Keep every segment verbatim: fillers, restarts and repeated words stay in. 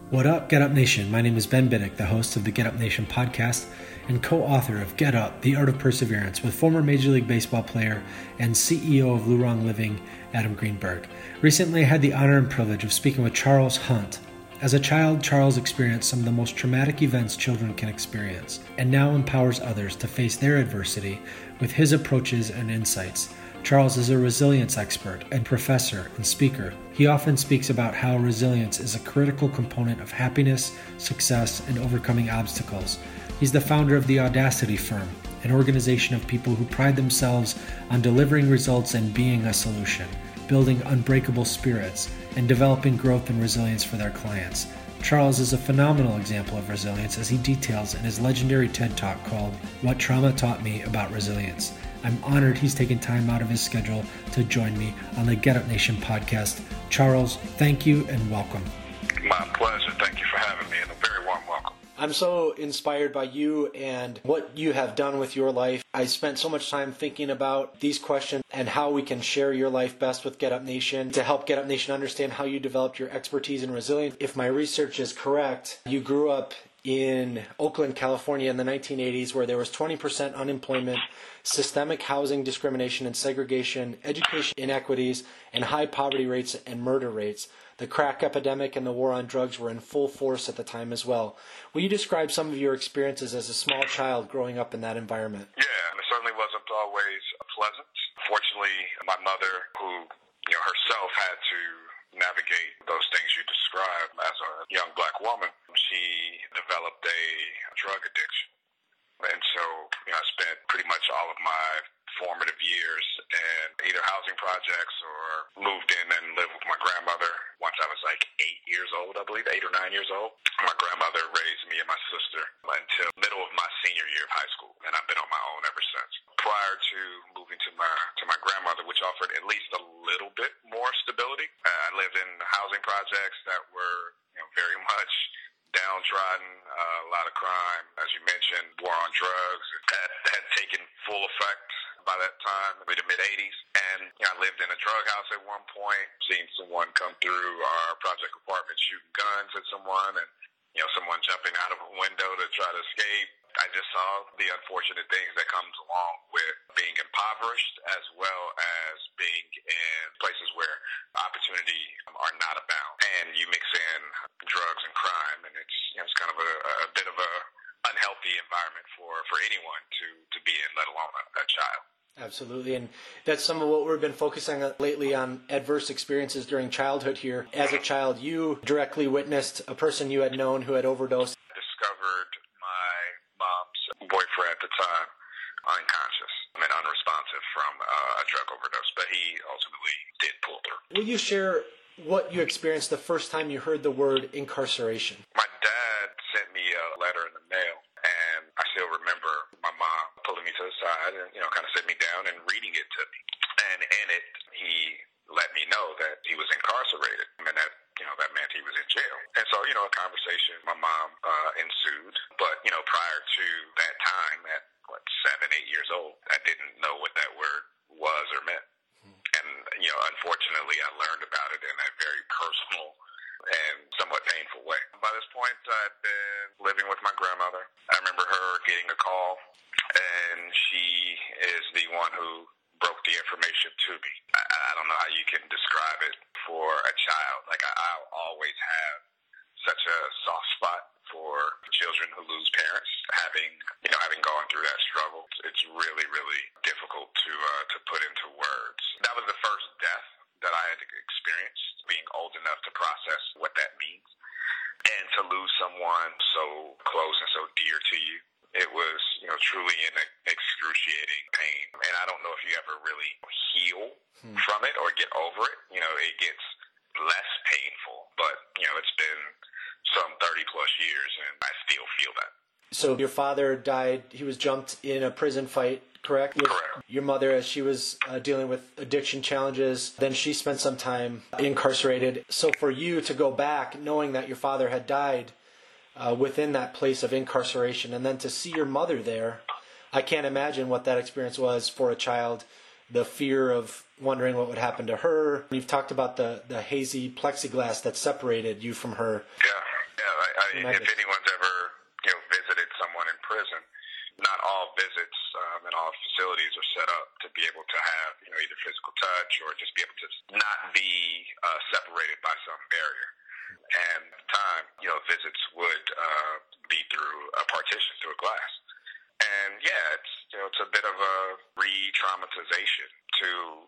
What up, Get Up Nation? My name is Ben Biddick, the host of the Get Up Nation podcast and co-author of Get Up, The Art of Perseverance, with former Major League Baseball player and C E O of Lurong Living, Adam Greenberg. Recently, I had the honor and privilege of speaking with Charles Hunt. As a child, Charles experienced some of the most traumatic events children can experience, and now empowers others to face their adversity with his approaches and insights. Charles is a resilience expert and professor and speaker. He often speaks about how resilience is a critical component of happiness, success, and overcoming obstacles. He's the founder of the Audacity Firm, an organization of people who pride themselves on delivering results and being a solution, building unbreakable spirits, and developing growth and resilience for their clients. Charles is a phenomenal example of resilience, as he details in his legendary TED Talk called What Trauma Taught Me About Resilience. I'm honored he's taken time out of his schedule to join me on the Get Up Nation podcast. Charles, thank you and welcome. My pleasure. Thank you for having me, and a very warm welcome. I'm so inspired by you and what you have done with your life. I spent so much time thinking about these questions and how we can share your life best with Get Up Nation to help Get Up Nation understand how you developed your expertise in resilience. If my research is correct, you grew up in Oakland, California in the nineteen eighties, where there was twenty percent unemployment, systemic housing discrimination and segregation, education inequities, and high poverty rates and murder rates. The crack epidemic and the war on drugs were in full force at the time as well. Will you describe some of your experiences as a small child growing up in that environment? Yeah, and it certainly wasn't always pleasant. Fortunately, my mother, who you know herself had to navigate those things you described as a young black woman, she developed a drug addiction. And so, you know, I spent pretty much all of my formative years in either housing projects or moved in and lived with my grandmother once I was like eight years old, I believe, eight or nine years old. My grandmother raised me and my sister until middle of my senior year of high school, and I've been on my own ever since. Prior to moving to my to my grandmother, which offered at least a little bit more stability, uh, I lived in housing projects that were, you know, very much downtrodden, uh, a lot of crime, as you mentioned, war on drugs had, had taken full effect by that time, in the mid-eighties. And you know, I lived in a drug house at one point, seeing someone come through our project apartment shooting guns at someone, and you know, someone jumping out of a window to try to escape. I just saw the unfortunate things that comes along with being impoverished, as well as being in places where opportunity are not abound. And you mix in drugs and crime, and it's, you know, it's kind of a, a bit of a unhealthy environment for, for anyone to, to be in, let alone a, a child. Absolutely, and that's some of what we've been focusing on lately, on adverse experiences during childhood here. As a child, you directly witnessed a person you had known who had overdosed. Discovered my mom's boyfriend at the time unconscious and unresponsive from uh, a drug overdose, but he ultimately did pull through. Will you share what you experienced the first time you heard the word incarceration? My dad sent me a letter in the mail, and I still remember my mom pulling me to the side and, you know, kind of sitting me down and reading it to me. And in it, he let me know that he was incarcerated, and that, you know, that meant he was in jail. And so, you know, a conversation, my mom uh, ensued. But, you know, prior to that time, at, what, seven, eight years old, I didn't know what that word was or meant. And, you know, unfortunately, I learned about it in a very personal and somewhat painful way. By this point, I'd been living with my grandmother. I remember her getting a call, and she is the one who broke the information to me. I, I don't know how you can describe it for a child. Like, I, I'll always have such a soft spot for children who lose parents, having, you know, having gone through that struggle. It's really, really difficult to uh, to put into words. That was the first death that I had experienced, being old enough to process what that means. And to lose someone so close and so dear to you, it was, you know, truly an excruciating pain. And I don't know if you ever really heal hmm. from it or get over it. You know, it gets less painful, but, you know, it's been some thirty plus years and I still feel that. So your father died, he was jumped in a prison fight, correct? With correct. Your mother, as she was uh, dealing with addiction challenges, then she spent some time incarcerated. So for you to go back knowing that your father had died uh, within that place of incarceration, and then to see your mother there, I can't imagine what that experience was for a child. The fear of wondering what would happen to her. You've talked about the, the hazy plexiglass that separated you from her. Yeah. if anyone's ever, you know, visited someone in prison, not all visits um, and all facilities are set up to be able to have, you know, either physical touch or just be able to not be uh, separated by some barrier. And at the time, you know, visits would uh, be through a partition, through a glass. And yeah, it's, you know, it's a bit of a re-traumatization to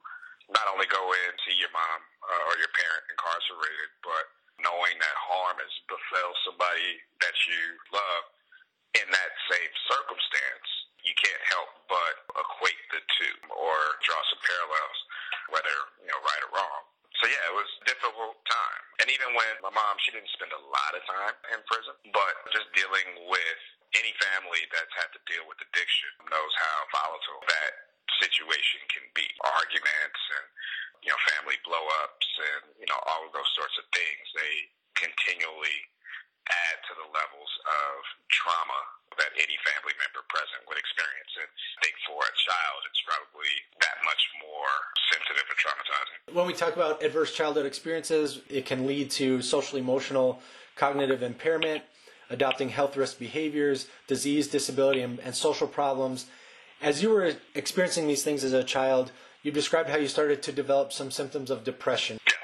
not only go in and see your mom uh, or your parent incarcerated, but knowing that harm has befell somebody that you love in that same circumstance, you can't help but equate the two or draw some parallels, whether, you know, right or wrong. So yeah, it was a difficult time. And even when my mom, she didn't spend a lot of time in prison, but just dealing with any family that's had to deal with addiction knows how volatile that situation can be. Arguments and, you know, family blow-ups and, you know, all of those sorts of things, they continually add to the levels of trauma that any family member present would experience. And I think for a child, it's probably that much more sensitive and traumatizing. When we talk about adverse childhood experiences, it can lead to social, emotional, cognitive impairment, adopting health risk behaviors, disease, disability, and, and social problems. As you were experiencing these things as a child, you described how you started to develop some symptoms of depression. Yes,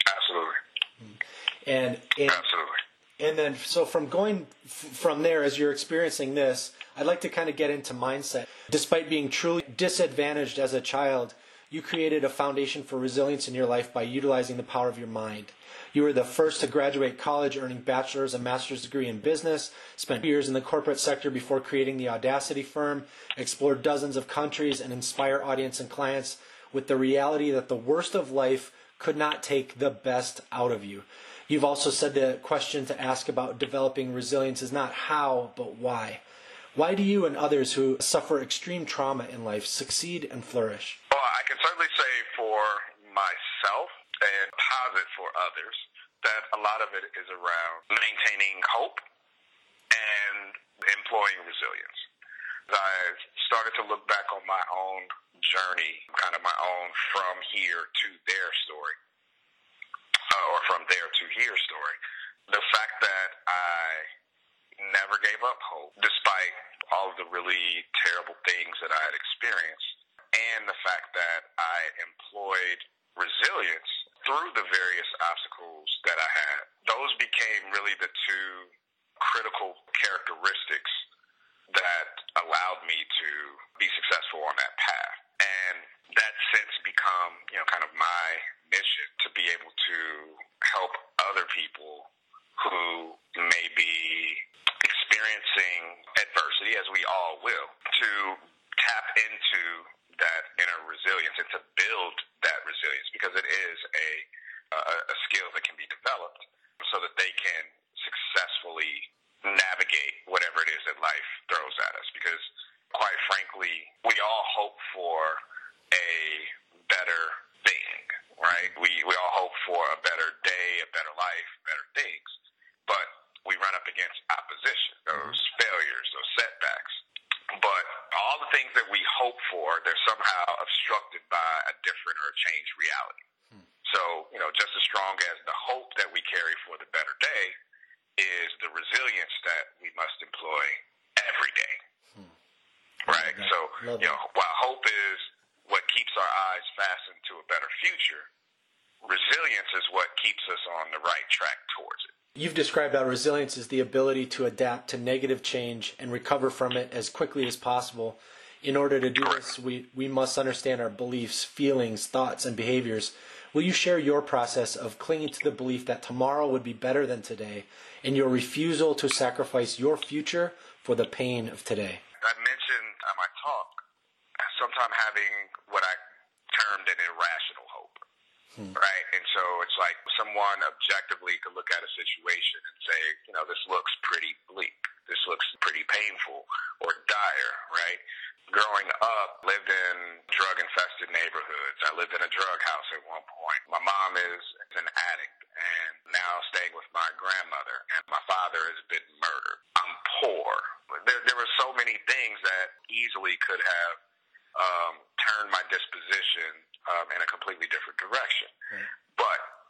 absolutely. And, and absolutely. And then, so from going f- from there, as you're experiencing this, I'd like to kind of get into mindset. Despite being truly disadvantaged as a child, you created a foundation for resilience in your life by utilizing the power of your mind. You were the first to graduate college, earning bachelor's and master's degree in business, spent years in the corporate sector before creating the Audacity firm, explored dozens of countries, and inspire audience and clients with the reality that the worst of life could not take the best out of you. You've also said the question to ask about developing resilience is not how, but why. Why do you and others who suffer extreme trauma in life succeed and flourish? Well, I can certainly say for myself and posit for others that a lot of it is around maintaining hope and employing resilience. I started to look back on my own journey, kind of my own from here to there story. Uh, or from there to here story. The fact that I never gave up hope, despite all of the really terrible things that I had experienced, and the fact that I employed resilience through the various obstacles that I had. Those became really the two critical characteristics that allowed me to be successful on that path. And that's since become, you know, kind of my mission to be able to help other people who may be experiencing adversity, as we all will, to tap into that inner resilience and to build that resilience, because it is a, a, a skill that can be developed so that they can successfully navigate whatever it is that life throws at us. Because quite frankly, we all hope for a better thing, right? We we all hope for a better day, a better life, better things, but we run up against opposition, those failures, those setbacks. But all the things that we hope for, they're somehow obstructed by a different or changed reality. Hmm. So, you know, just as strong as the hope that we carry for the better day is the resilience that we must employ every day. Hmm. Right? So, Love you know, that. While hope is what keeps our eyes fastened to a better future, resilience is what keeps us on the right track towards it. You've described how resilience is the ability to adapt to negative change and recover from it as quickly as possible. In order to do Correct. this, we, we must understand our beliefs, feelings, thoughts, and behaviors. Will you share your process of clinging to the belief that tomorrow would be better than today and your refusal to sacrifice your future for the pain of today? I mentioned on my talk sometimes having what I termed an irrational hope. Hmm. Right? And so it's like someone objectively could look at a situation and say, you know, this looks pretty bleak. This looks pretty painful or dire, right? Growing up, lived in drug-infested neighborhoods. I lived in a drug house at one point. My mom is an addict and now staying with my grandmother, and my father has been murdered. I'm poor. There, there were so many things that easily could have um, turned my disposition um, in a completely different direction. Right. But I'm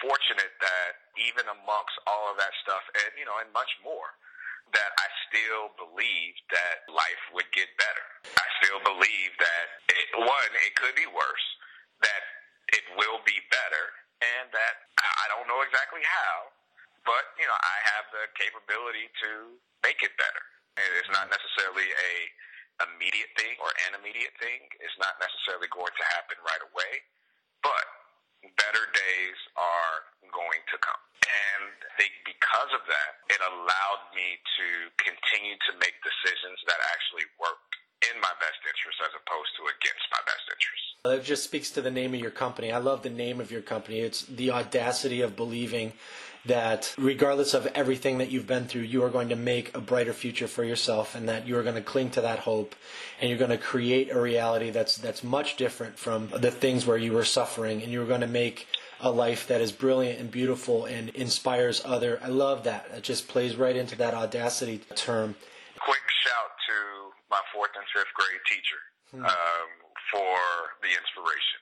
fortunate that even amongst all of that stuff and, you know, and much more, that I still believed that life would get better. I still believe that, it, one, it could be worse, that it will be better, and that I don't know exactly how, but, you know, I have the capability to make it better. And it's not necessarily a immediate thing or an immediate thing. It's not necessarily going to happen right away, but better days are going to come. And I think because of that, it allowed me to continue to make decisions that actually worked in my best interest as opposed to against my best interest. That just speaks to the name of your company. I love the name of your company. It's the audacity of believing that regardless of everything that you've been through, you are going to make a brighter future for yourself, and that you are going to cling to that hope, and you're going to create a reality that's that's much different from the things where you were suffering, and you're going to make a life that is brilliant and beautiful and inspires other. I love that. It just plays right into that audacity term. Quick shout to my fourth and fifth grade teacher hmm. um, for the inspiration.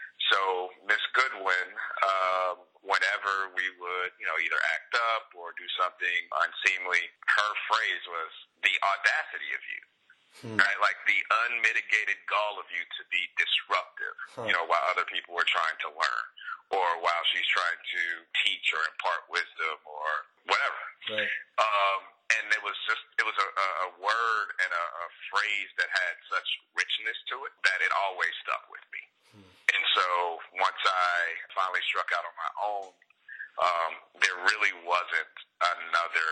So Miss Goodwin, um, whenever we would, you know, either act up or do something unseemly, her phrase was the audacity of you. Hmm. Right, like the unmitigated gall of you to be disruptive, huh. you know, while other people were trying to learn, or while she's trying to teach or impart wisdom or whatever. Right. Um, and it was just, it was a, a word and a, a phrase that had such richness to it that it always stuck with me. Hmm. And so once I finally struck out on my own, um, there really wasn't another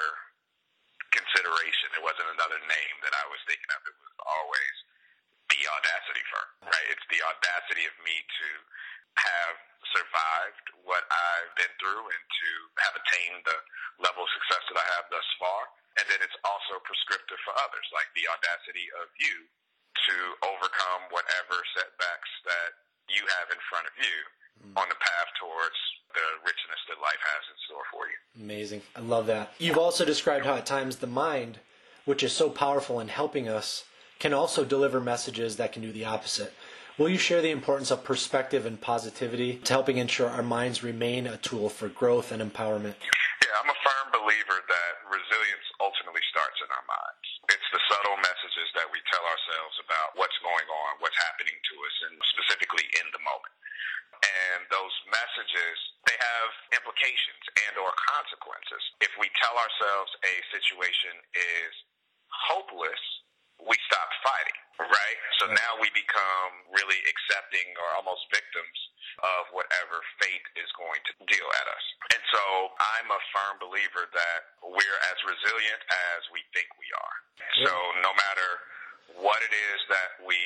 consideration. There wasn't another name that I was thinking of. It was always the audacity firm, right? It's the audacity of me to have survived what I've been through and to have attained the level of success that I have thus far. And then it's also prescriptive for others, like the audacity of you to overcome whatever setbacks that you have in front of you mm. on the path towards the richness that life has in store for you. Amazing. I love that. You've also described how at times the mind, which is so powerful in helping us, can also deliver messages that can do the opposite. Will you share the importance of perspective and positivity to helping ensure our minds remain a tool for growth and empowerment? Yeah, I'm a firm believer that resilience ultimately starts in our minds. It's the subtle messages that we tell ourselves about what's going on, what's happening to us, and specifically in the moment. And those messages, they have implications and or consequences. If we tell ourselves a situation is hopeless, we stop fighting, right? So now we become really accepting or almost victims of whatever fate is going to deal at us. And so I'm a firm believer that we're as resilient as we think we are. Yeah. So no matter what it is that we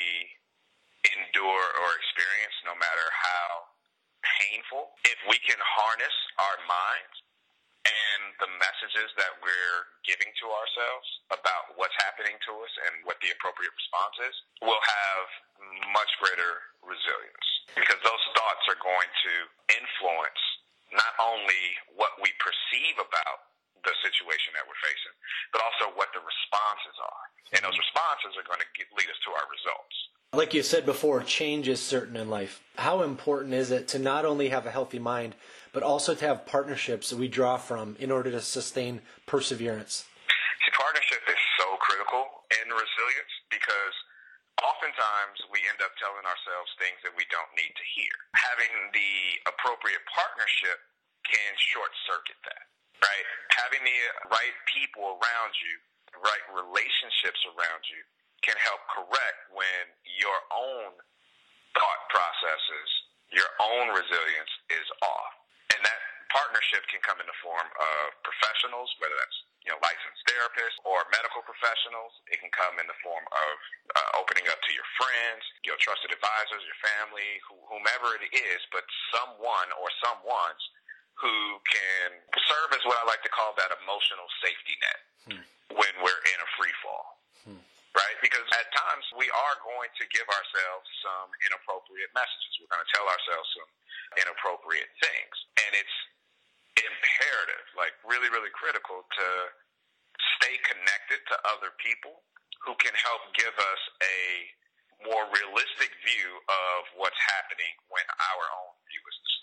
endure or experience, no matter how painful, if we can harness our minds and the messages that we're giving to ourselves about what's happening to us and what the appropriate response is, we'll have much greater resilience, because those thoughts are going to influence not only what we perceive about the situation that we're facing, but also what the responses are. And those responses are going to get, lead us to our results. Like you said before, change is certain in life. How important is it to not only have a healthy mind, but also to have partnerships that we draw from in order to sustain perseverance? See, partnership is so critical in resilience, because oftentimes we end up telling ourselves things that we don't need to hear. Having the appropriate partnership can short-circuit that, right? Having the right people around you, the right relationships around you, can help correct when your own thought processes, your own resilience is off. And that partnership can come in the form of professionals, whether that's, you know, licensed therapists or medical professionals. It can come in the form of uh, opening up to your friends, your trusted advisors, your family, wh- whomever it is, but someone or someones who can serve as what I like to call that emotional safety net hmm. when we're in a free fall. Hmm. Right? Because at times we are going to give ourselves some inappropriate messages. We're going to tell ourselves some inappropriate things. And it's imperative, like really, really critical, to stay connected to other people who can help give us a more realistic view of what's happening when our own view is distorted.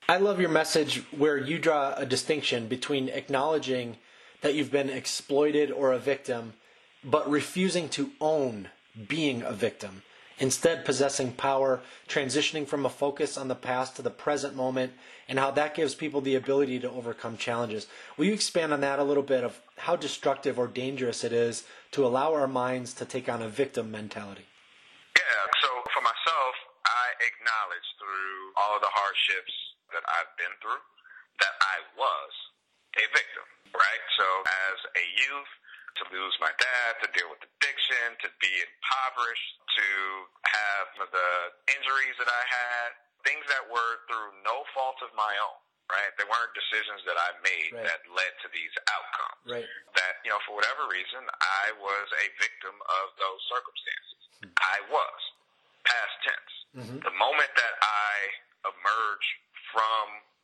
I love your message where you draw a distinction between acknowledging that you've been exploited or a victim, but refusing to own being a victim. Instead, possessing power, transitioning from a focus on the past to the present moment, and how that gives people the ability to overcome challenges. Will you expand on that a little bit of how destructive or dangerous it is to allow our minds to take on a victim mentality? Yeah, so for myself, I acknowledge through all of the hardships that I've been through that I was a victim, right? So as a youth, to lose my dad, to deal with addiction, to be impoverished, to have the injuries that I had, things that were through no fault of my own, right? They weren't decisions that I made right. that led to these outcomes. Right. That, you know, for whatever reason, I was a victim of those circumstances. Mm-hmm. I was. Past tense. Mm-hmm. The moment that I emerge from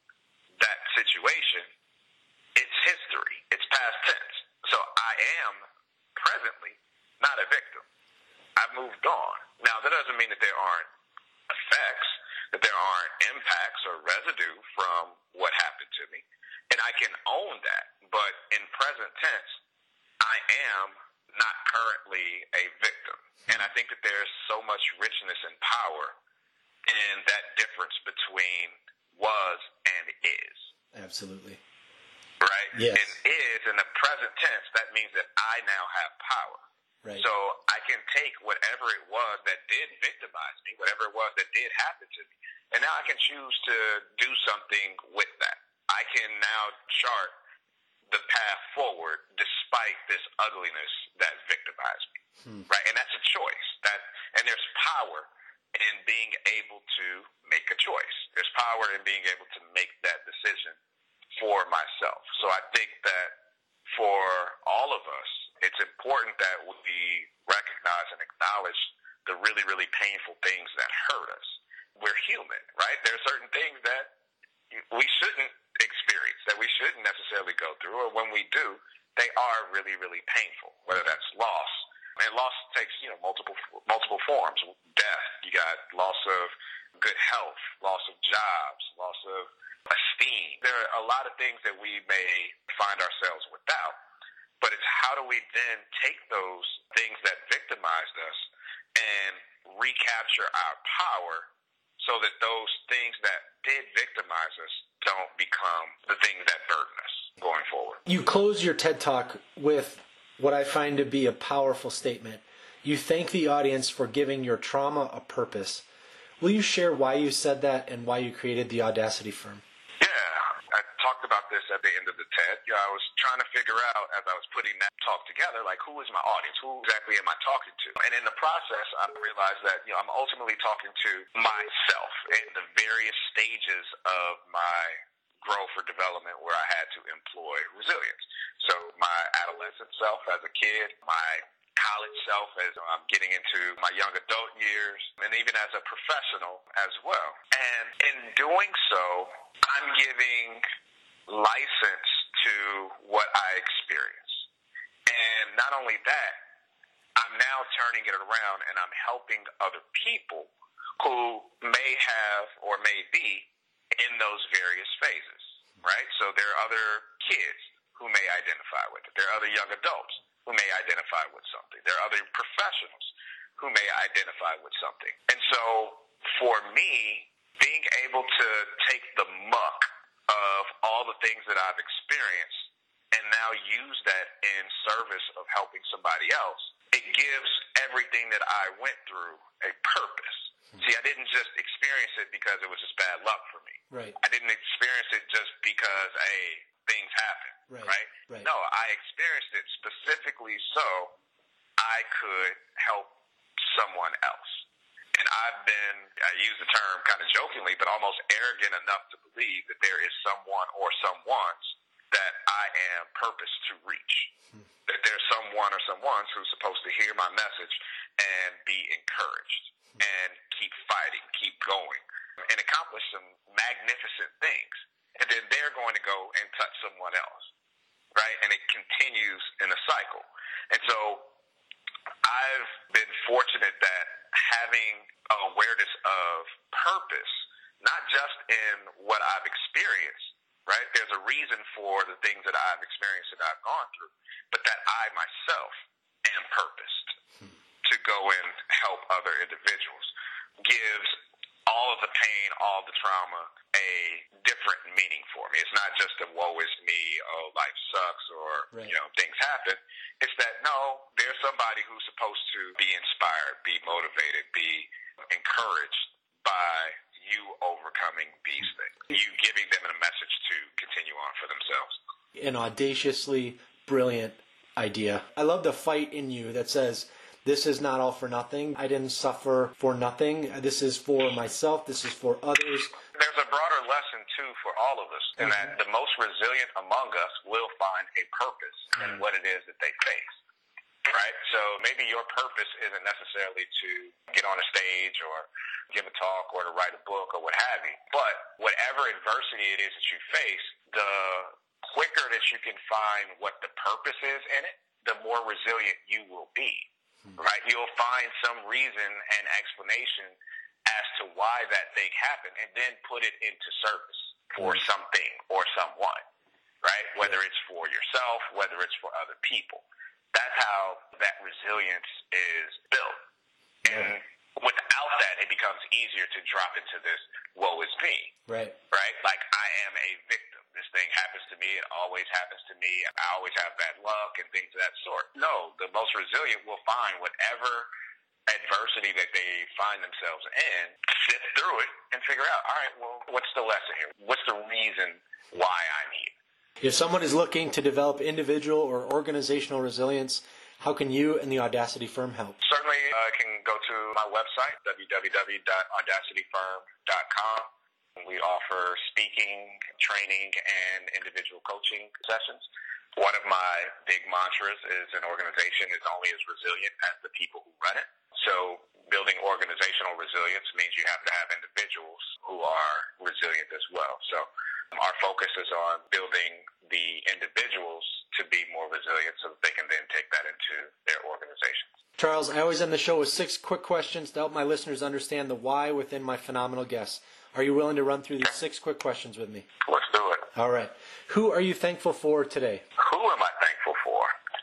that situation, it's history. It's past tense. So I am presently not a victim. I've moved on. Now, that doesn't mean that there aren't effects, that there aren't impacts or residue from what happened to me. And I can own that. But in present tense, I am not currently a victim. And I think that there's so much richness and power in that difference between was and is. Absolutely. Right? Yes. And is, in the present tense, that means that I now have power. Right. So I can take whatever it was that did victimize me, whatever it was that did happen to me, and now I can choose to do something with that. I can now chart the path forward despite this ugliness that victimized me. Hmm. Right? And that's a choice. That, and there's power in being able to make a choice. There's power in being able to make that decision for myself. So I think that for all of us, it's important that we recognize and acknowledge the really, really painful things that hurt us. We're human, right? There are certain things that we shouldn't experience, that we shouldn't necessarily go through, or when we do, they are really, really painful, whether that's loss. And loss takes, you know, multiple multiple forms. Death, you got loss of good health, loss of jobs, loss of esteem. There are a lot of things that we may find ourselves without, but it's how do we then take those things that victimized us and recapture our power so that those things that did victimize us don't become the things that burden us going forward. You close your TED Talk with what I find to be a powerful statement. You thank the audience for giving your trauma a purpose. Will you share why you said that and why you created the Audacity Firm? Yeah, I talked about this at the end of the TED. You know, I was trying to figure out, as I was putting that talk together, like, who is my audience? Who exactly am I talking to? And in the process, I realized that, you know, I'm ultimately talking to myself in the various stages of my growth or development where I had to employ resilience. So my adolescent self as a kid, my college self as I'm getting into my young adult years, and even as a professional as well. And in doing so, I'm giving license to what I experience. And not only that, I'm now turning it around and I'm helping other people who may have or may be in those various phases, right? So there are other kids who may identify with it. There are other young adults who may identify with something. There are other professionals who may identify with something. And so for me, being able to take the muck of all the things that I've experienced and now use that in service of helping somebody else, it gives everything that I went through a purpose. See, I didn't just experience it because it was just bad luck for me. Right. I didn't experience it just because, hey, things happen. Right. Right? Right. No, I experienced it specifically so I could help someone else. And I've been, I use the term kind of jokingly, but almost arrogant enough to believe that there is someone or someones that I am purposed to reach. Hmm. That there's someone or someones who's supposed to hear my message and be encouraged and keep fighting, keep going, and accomplish some magnificent things. And then they're going to go and touch someone else, right? And it continues in a cycle. And so I've been fortunate that having awareness of purpose not just in what I've experienced, right? There's a reason for the things that I've experienced and I've gone through, but that I myself am purposed to go and help other individuals. Gives all of the pain, all the trauma, a different meaning for me. It's not just a woe is me, oh, life sucks, or, right. you know, things happen. It's that, no, there's somebody who's supposed to be inspired, be motivated, be encouraged by you overcoming these things. You giving them a message to continue on for themselves. An audaciously brilliant idea. I love the fight in you that says, this is not all for nothing. I didn't suffer for nothing. This is for myself. This is for others. There's a broader lesson, too, for all of us, in mm-hmm. that the most resilient among us will find a purpose mm-hmm. in what it is that they face, right? So maybe your purpose isn't necessarily to get on a stage or give a talk or to write a book or what have you, but whatever adversity it is that you face, the quicker that you can find what the purpose is in it, the more resilient you will be. Right? You'll find some reason and explanation as to why that thing happened and then put it into service for something or someone, right? Whether it's for yourself, whether it's for other people. That's how that resilience is built. And without that, it becomes easier to drop into this woe is me. Right. Right? Like, I am a victim. This thing happens to me. It always happens to me. I always have bad luck and things of that sort. No, the most resilient will find whatever adversity that they find themselves in, sit through it, and figure out, all right, well, what's the lesson here? What's the reason why I'm here? If someone is looking to develop individual or organizational resilience, how can you and the Audacity Firm help? Certainly, I uh, can go to my website, w w w dot audacity firm dot com. We offer speaking, training, and individual coaching sessions. One of my big mantras is an organization is only as resilient as the people who run it. So building organizational resilience means you have to have individuals who are resilient as well. So our focus is on building the individuals to be more resilient so that they can then take that into their organizations. Charles, I always end the show with six quick questions to help my listeners understand the why within my phenomenal guests. Are you willing to run through these six quick questions with me? Let's do it. All right. Who are you thankful for today? Who am I thankful for?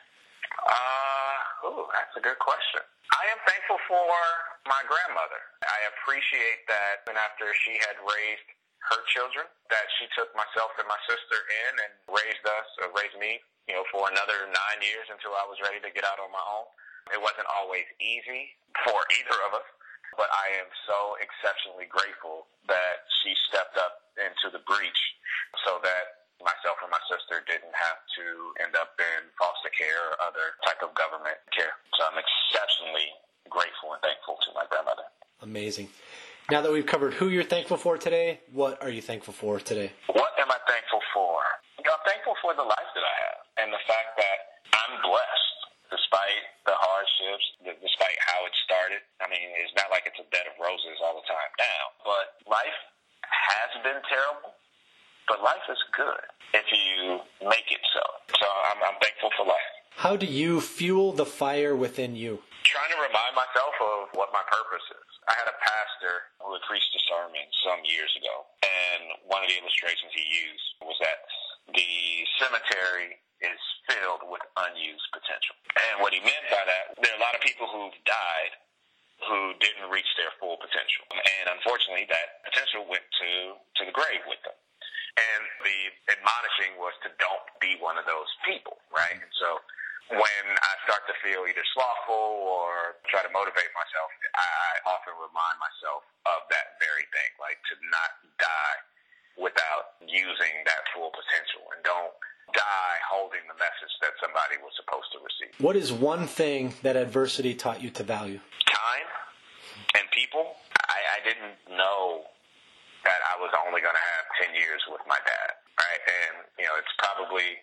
Uh, ooh, that's a good question. I am thankful for my grandmother. I appreciate that, and after she had raised her children, that she took myself and my sister in and raised us, or raised me, you know, for another nine years until I was ready to get out on my own. It wasn't always easy for either of us, but I am so exceptionally grateful that she stepped up into the breach so that myself and my sister didn't have to end up in foster care or other type of government care. So I'm exceptionally grateful and thankful to my grandmother. Amazing. Now that we've covered who you're thankful for today, what are you thankful for today? What am I thankful for? You know, I'm thankful for the life that I have and the fact that I'm blessed despite the hardships, despite how it started. I mean, it's not like it's a bed of roses all the time now, but life has been terrible, but life is good if you make it so. So I'm, I'm thankful for life. How do you fuel the fire within you? Trying to remind myself of what my purpose is. I had a pastor who had preached a sermon some years ago, and one of the illustrations he used was that the cemetery is filled with unused potential. And what he meant by that, there are a lot of people who've died who didn't reach their full potential. And unfortunately, that potential went to, to the grave with them. And the admonishing was to don't be one of those people, right? And so when I start to feel either slothful or try to motivate myself, I often remind myself of that very thing, like to not die without using that full potential, and don't die holding the message that somebody was supposed to receive. What is one thing that adversity taught you to value? Time and people. I, I didn't know that I was only going to have ten years with my dad, right? And, you know, it's probably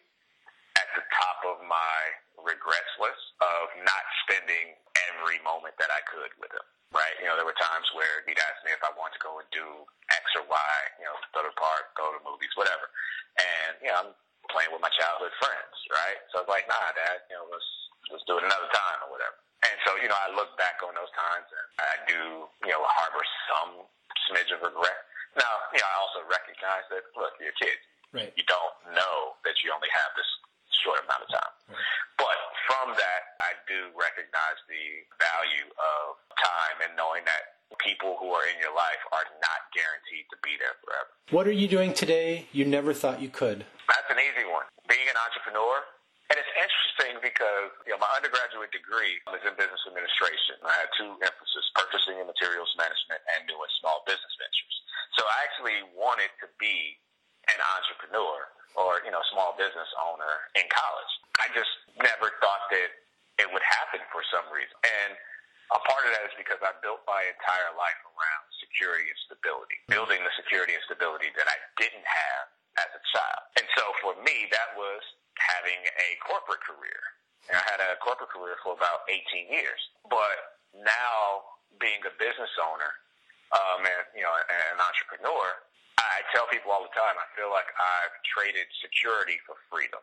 at the top of my regrets list of not spending every moment that I could with him, right? You know, there were times where he'd ask me if I wanted to go and do X or Y, you know, go to the park, go to movies, whatever. And, you know, I'm playing with my childhood friends, right? So I was like, nah, Dad, you know, let's let's do it another time or whatever. And so, you know, I look back on those times and I do, you know, harbor some smidge of regret. Now, you know, I also recognize that, look, you're a kid. Right. You don't know that you only have this short amount of time. Right. But from that, I do recognize the value of time and knowing that people who are in your life are not guaranteed to be there forever. What are you doing today you never thought you could? That's an easy one. Being an entrepreneur. And it's interesting because, you know, my undergraduate degree is in business administration. I had two emphases, purchasing and materials management and doing small business ventures. So I actually wanted to be an entrepreneur or, you know, small business owner in college. I just never thought that it would happen for some reason. And a part of that is because I built my entire life around security and stability, building the security and stability that I didn't have as a child. And so for me, that was having a corporate career. And I had a corporate career for about eighteen years. But now being a business owner, um, and, you know, an entrepreneur, I tell people all the time, I feel like I've traded security for freedom.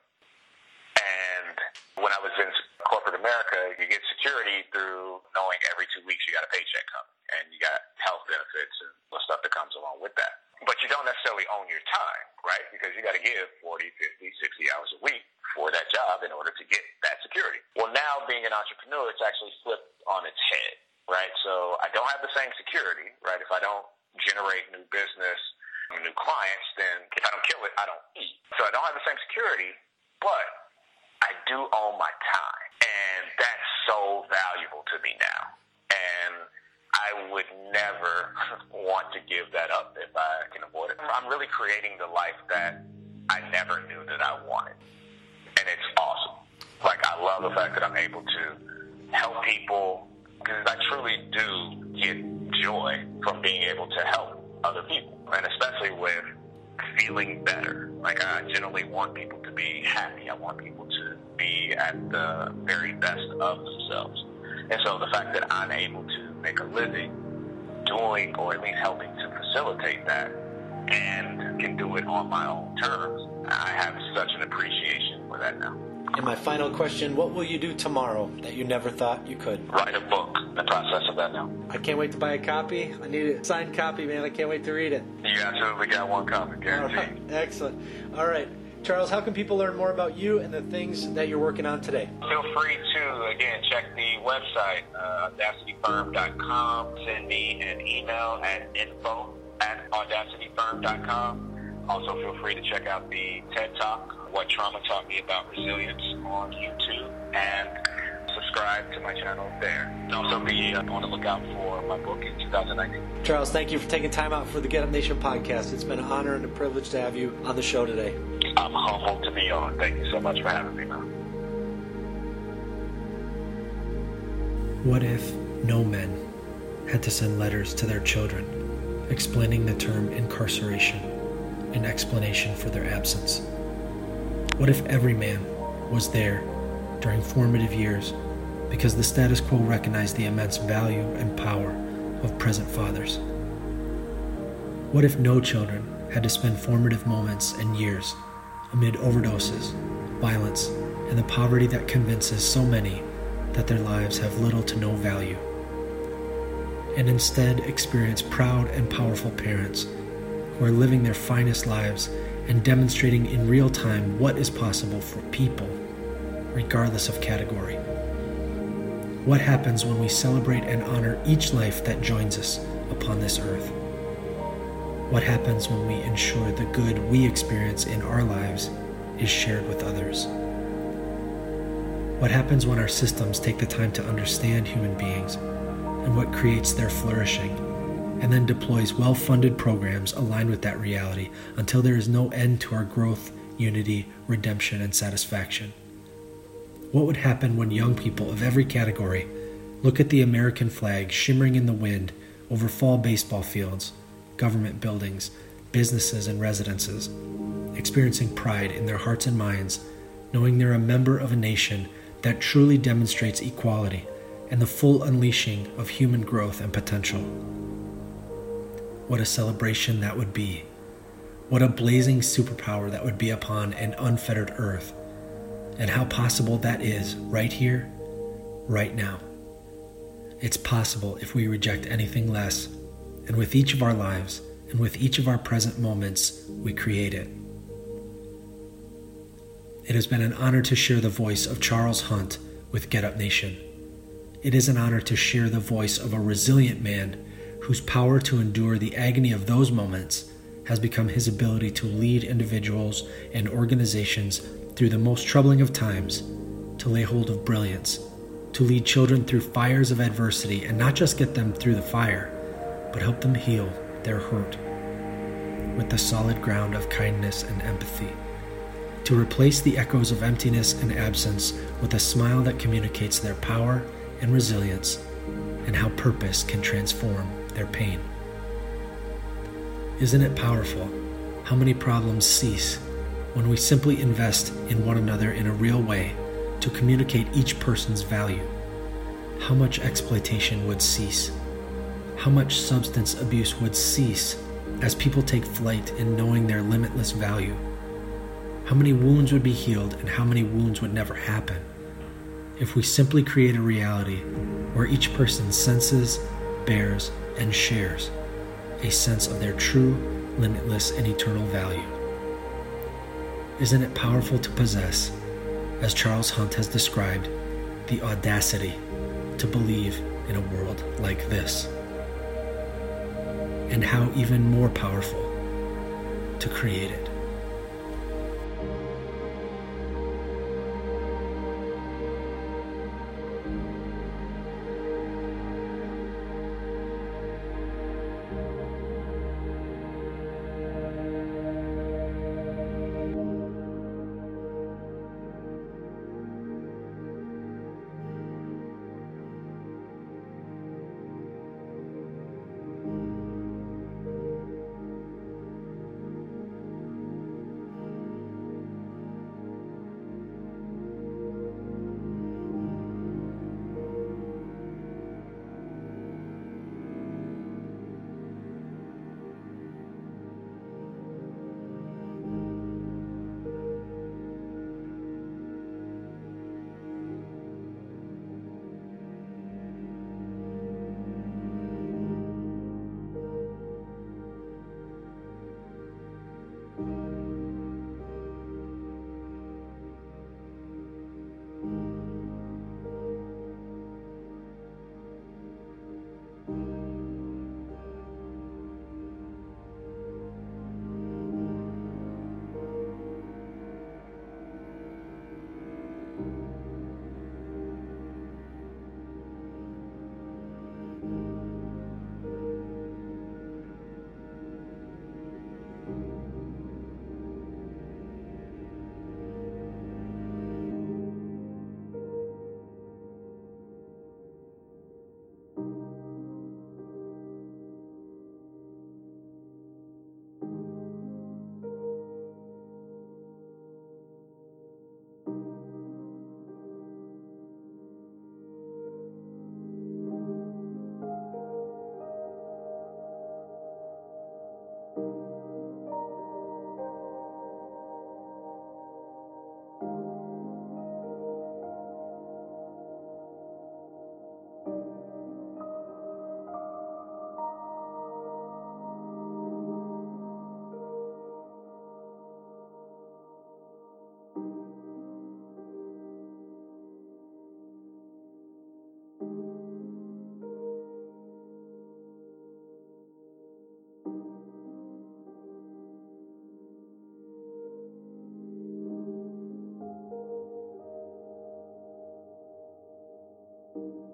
And when I was in corporate America, you get security through knowing every two weeks you got a paycheck coming, and you got health benefits and the stuff that comes along with that. But you don't necessarily own your time, right? Because you got to give forty, fifty, sixty hours a week for that job in order to get that security. Well, now being an entrepreneur, it's actually flipped on its head, right? So I don't have the same security, right? If I don't generate new business, new clients, then if I don't kill it, I don't eat. So I don't have the same security, but I do own my time. And that's so valuable to me now. And I would never want to give that up if I can avoid it. I'm really creating the life that I never knew that I wanted. And it's awesome. Like, I love the fact that I'm able to help people, because I truly do get joy from being able to help other people. And especially with feeling better. Like, I generally want people to be happy. I want people to be at the very best of themselves. And so the fact that I'm able to make a living doing, or at least helping to facilitate that, and can do it on my own terms, I have such an appreciation for that now. And my final question, what will you do tomorrow that you never thought you could? Write a book. In the process of that now. I can't wait to buy a copy. I need a signed copy, man. I can't wait to read it. You absolutely got one copy, guaranteed. All right. Excellent. All right. Charles, how can people learn more about you and the things that you're working on today? Feel free to, again, check the website, uh, audacity firm dot com. Send me an email at info at audacity firm dot com. Also, feel free to check out the TED Talk, What Trauma Taught Me About Resilience, on YouTube, and subscribe to my channel there. And also be uh, on the lookout for my book in two thousand nineteen. Charles, thank you for taking time out for the Get Up Nation podcast. It's been an honor and a privilege to have you on the show today. I'm humbled to be on. Thank you so much for having me, man. What if no men had to send letters to their children explaining the term incarceration, an explanation for their absence? What if every man was there during formative years because the status quo recognized the immense value and power of present fathers? What if no children had to spend formative moments and years amid overdoses, violence, and the poverty that convinces so many that their lives have little to no value, and instead experience proud and powerful parents who are living their finest lives and demonstrating in real time what is possible for people, regardless of category? What happens when we celebrate and honor each life that joins us upon this earth? What happens when we ensure the good we experience in our lives is shared with others? What happens when our systems take the time to understand human beings and what creates their flourishing, and then deploys well-funded programs aligned with that reality until there is no end to our growth, unity, redemption, and satisfaction? What would happen when young people of every category look at the American flag shimmering in the wind over fall baseball fields, government buildings, businesses, and residences, experiencing pride in their hearts and minds, knowing they're a member of a nation that truly demonstrates equality and the full unleashing of human growth and potential? What a celebration that would be. What a blazing superpower that would be upon an unfettered earth. And how possible that is right here, right now. It's possible if we reject anything less, and with each of our lives, and and with each of our present moments, we create it. It has been an honor to share the voice of Charles Hunt with Get Up Nation. It is an honor to share the voice of a resilient man whose power to endure the agony of those moments has become his ability to lead individuals and organizations through the most troubling of times, to lay hold of brilliance, to lead children through fires of adversity and not just get them through the fire, but help them heal their hurt with the solid ground of kindness and empathy, to replace the echoes of emptiness and absence with a smile that communicates their power and resilience and how purpose can transform their pain. Isn't it powerful how many problems cease when we simply invest in one another in a real way to communicate each person's value? How much exploitation would cease? How much substance abuse would cease as people take flight in knowing their limitless value? How many wounds would be healed and how many wounds would never happen if we simply create a reality where each person senses, bears, and shares a sense of their true, limitless, and eternal value? Isn't it powerful to possess, as Charles Hunt has described, the audacity to believe in a world like this? And how even more powerful to create it? you